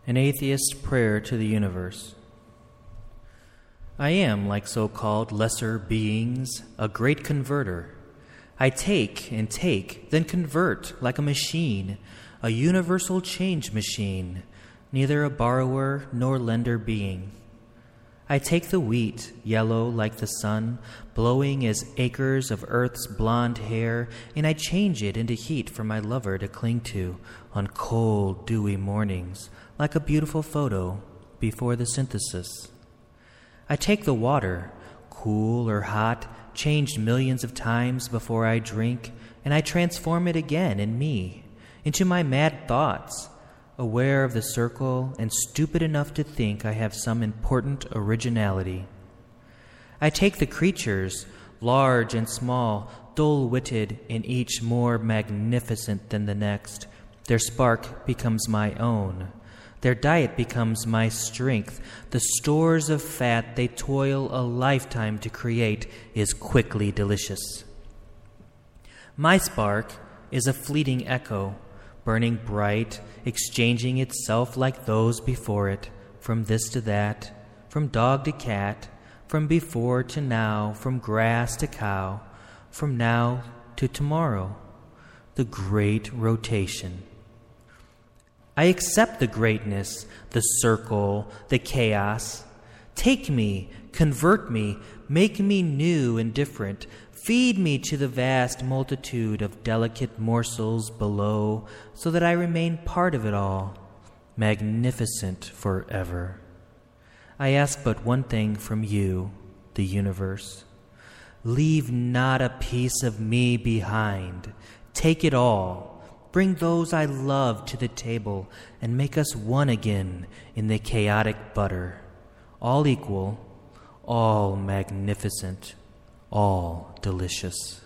An Atheist's Prayer to the Universe. I am, like so-called lesser beings, a great converter. I take and take, then convert like a machine, a universal change machine, neither a borrower nor lender being. I take the wheat, yellow like the sun, blowing as acres of earth's blonde hair, and I change it into heat for my lover to cling to on cold, dewy mornings, like a beautiful photo before the synthesis. I take the water, cool or hot, changed millions of times before I drink, and I transform it again in me, into my mad thoughts, aware of the circle and stupid enough to think I have some important originality. I take the creatures, large and small, dull-witted, and each more magnificent than the next. Their spark becomes my own. Their diet becomes my strength. The stores of fat they toil a lifetime to create is quickly delicious. My spark is a fleeting echo, burning bright, exchanging itself like those before it, from this to that, from dog to cat, from before to now, from grass to cow, from now to tomorrow. The great rotation. I accept the greatness, the circle, the chaos. Take me, convert me, make me new and different. Feed me to the vast multitude of delicate morsels below, so that I remain part of it all, magnificent forever. I ask but one thing from you, the universe. Leave not a piece of me behind. Take it all. Bring those I love to the table and make us one again in the chaotic butter, all equal, all magnificent, all delicious.